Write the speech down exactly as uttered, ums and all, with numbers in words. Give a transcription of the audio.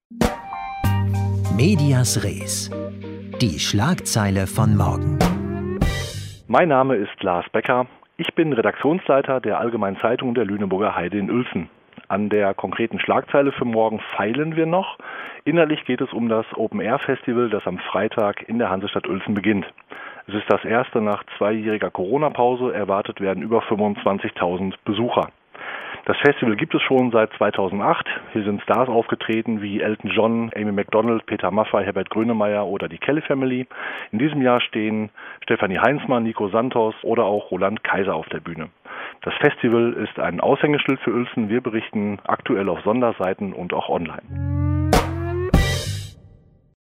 Medias Res. Die Schlagzeile von morgen. Mein Name ist Lars Becker. Ich bin Redaktionsleiter der Allgemeinen Zeitung der Lüneburger Heide in Uelzen. An der konkreten Schlagzeile für morgen feilen wir noch. Innerlich geht es um das Open-Air-Festival, das am Freitag in der Hansestadt Uelzen beginnt. Es ist das erste nach zweijähriger Corona-Pause. Erwartet werden über fünfundzwanzigtausend Besucher. Das Festival gibt es schon seit zweitausendacht. Hier sind Stars aufgetreten wie Elton John, Amy Macdonald, Peter Maffay, Herbert Grönemeyer oder die Kelly Family. In diesem Jahr stehen Stefanie Heinzmann, Nico Santos oder auch Roland Kaiser auf der Bühne. Das Festival ist ein Aushängeschild für Uelzen. Wir berichten aktuell auf Sonderseiten und auch online.